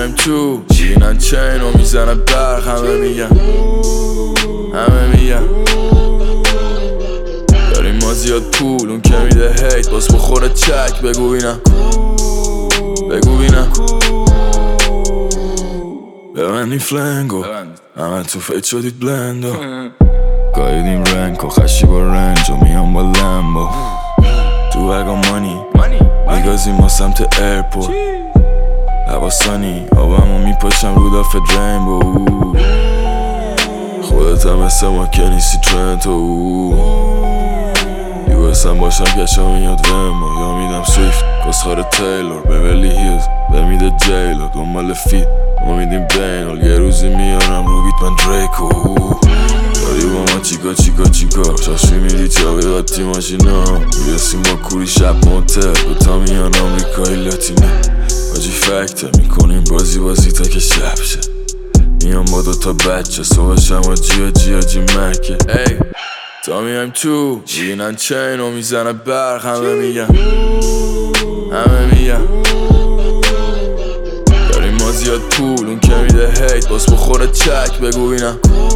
میایم تو چینن چین و میزنه برق همه میگن داریم ما زیاد پول اون که میده هیت باز بخوره چک بگو بینم ببندی فلنگو همه تو فیت شدید بلندو گایدیم رنگ و خشی با رنج و میام با لمبو تو اگا مانی میگازیم ما سمت ایرپورت حواسانی آبمو میپاشم رو دافت رینبو خودت هم مثل ما که نیستی ترنتو هم باشم کشم میاد ومو یا میدم سویفت کسخار تیلور ببلی هیلز بمیده جیلو دنبال فیت ما میدیم بینال یه روزی میارم رو بیت من دریکو داری با ما چیکا شاشی میدی چاقی قطی ماشینا میرسیم با کوری شب موتر دوتا میان آمریکایی لاتینا باجی فکته میکنیم بازی تا که شب شه میام با دوتا بچه صبح شما جی مکه تا میایم تو میبینن چین و میزنه برق همه میگن داریم ما زیاد پول اون که میده هیت باز بخوره چک بگو بینم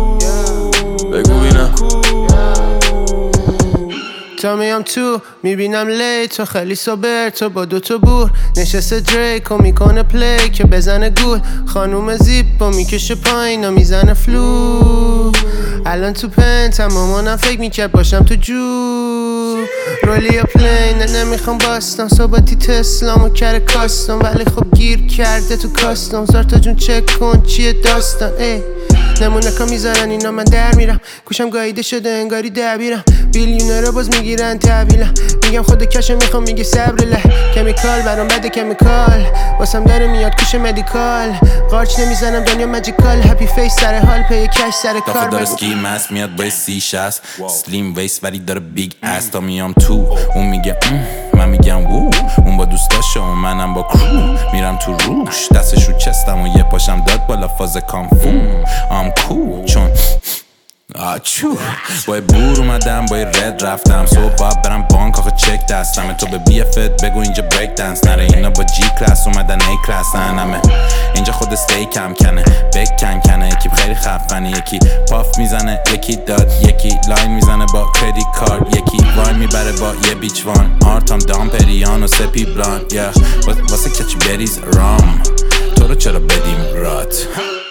تا میام تو میبینم لیت تو خیلی سوبر تو با دوتا بور نشسته دریک و میکنه پلی که بزنه گول خانوم زیپ با میکشه پایین و میزنه فلو الان تو پنتم مامانم فکر میکرد باشم تو جو رولی یا پلین نمیخوام باستم صحبتی تسلام و کره کاستم ولی خب گیر کرده تو کاستم زارتا جون چک کن چیه داستان نمونه که میذارن اینا من در میرم گوشم گاییده شده انگاری دبیرم بیلیونر باز میگیرن تحویلم میگم خود کشو میخوام میگه صبر له کمیکال برام بده کمیکال واسم داره میاد کوش مدیکال قارچ نمیزنم دنیا ماجیکال هپی فیس سر حال پی کش سر کار دافه داره سکی مست میاد با C60 سلیم ویس ولی داره بیگ اس تا میام تو اون میگه من میگم وو اون با دوستاشو و منم با کرو میرم تو روش دستش رو چستم و یه پاشم داد بالا فاز کامفون cool چون آچو با بور اومدم با رد رفتم صبح باید برم بانک آخه چک دستم تو به BFت بگو اینجا بریک دنس نره اینا با G کلاس اومدن A کلاس همه اینجا خود استیک هم کنه بک کنه یکی خیلی خفنه یکی پاف میزنه یکی داد یکی لاین میزنه با کردیت کارت یکی وای میبره با یه بیچ وان آرتام دامپریان و سپی بلان واسه کچ بریز رام تو رو چرا بدیم رات